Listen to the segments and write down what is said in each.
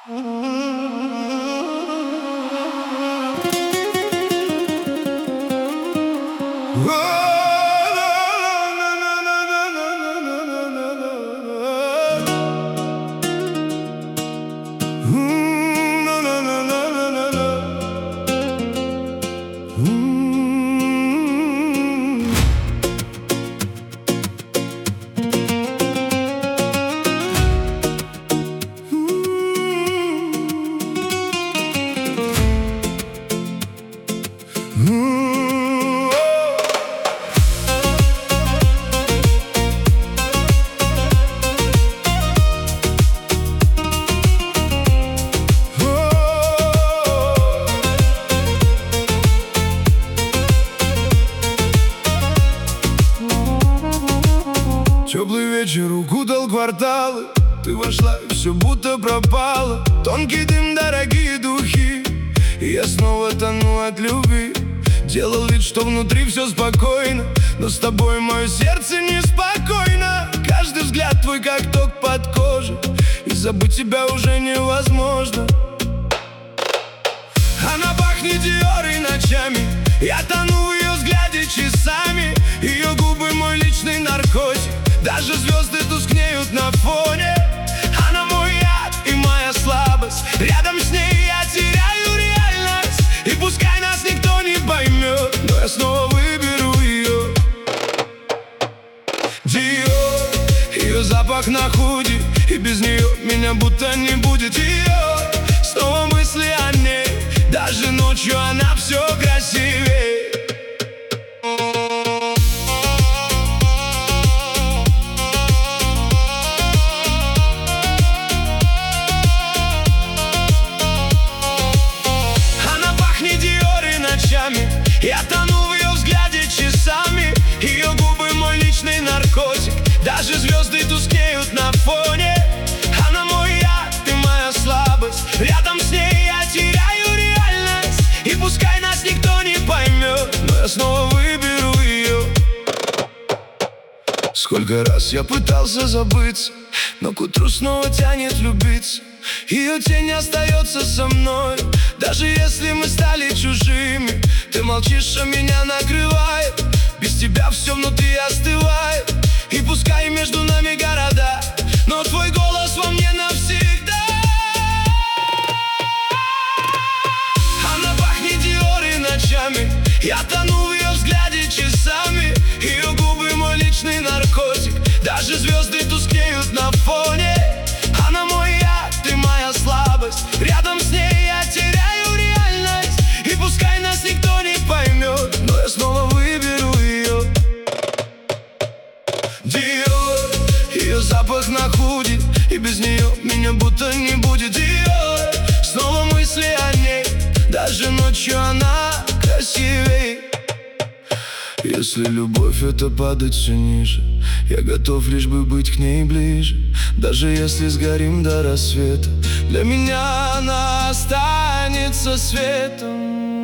Теплый вечер укутал кварталы. Ты вошла и все будто пропало. Тонкий дым, дорогие духи, и я снова тону от любви. Делал вид, что внутри все спокойно, но с тобой мое сердце неспокойно. Каждый взгляд твой как ток под кожей, и забыть тебя уже невозможно. Она пахнет Диорой ночами, я тону в ее взгляде часами. Ее губы мой личный наркотик, даже звезды тускнеют на фоне. Она мой яд и моя слабость, рядом с ней я теряю реальность. И пускай нас никто не поймет, но я снова выберу ее. Диор, ее запах на худи, и без нее меня будто не будет. Ее снова мысли о ней, даже ночью она все красивее. Я тону в ее взгляде часами. Ее губы мой личный наркотик, даже звезды тускнеют на фоне. Она мой яд и моя слабость, рядом с ней я теряю реальность. И пускай нас никто не поймет, но я снова выберу ее. Сколько раз я пытался забыться, но к утру снова тянет влюбиться. Ее тень остается со мной, даже если мы стали чужими. Ты молчишь, а меня накрывает, без тебя все внутри остывает. И пускай между нами города, но твой голос во мне навсегда. Она пахнет Диорой ночами, я тону в ее взгляде часами. Ее губы мой личный наркотик, даже звезды тускнеют на фоне. Она мой яд и моя слабость, рядом с ней я теряю реальность. И пускай нас никто не поймет, но я снова выберу ее. Диор, ее запах на худи, и без нее меня будто не будет. Диор, снова мысли о ней, даже ночью она красивей. Если любовь — это падать все ниже, я готов лишь бы быть к ней ближе. Даже если сгорим до рассвета, для меня она останется светом.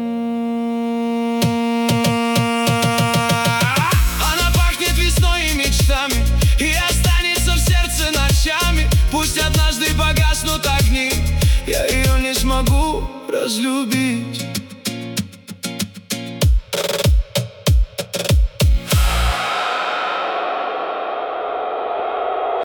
Она пахнет весной и мечтами, и останется в сердце ночами. Пусть однажды погаснут огни, я ее не смогу разлюбить.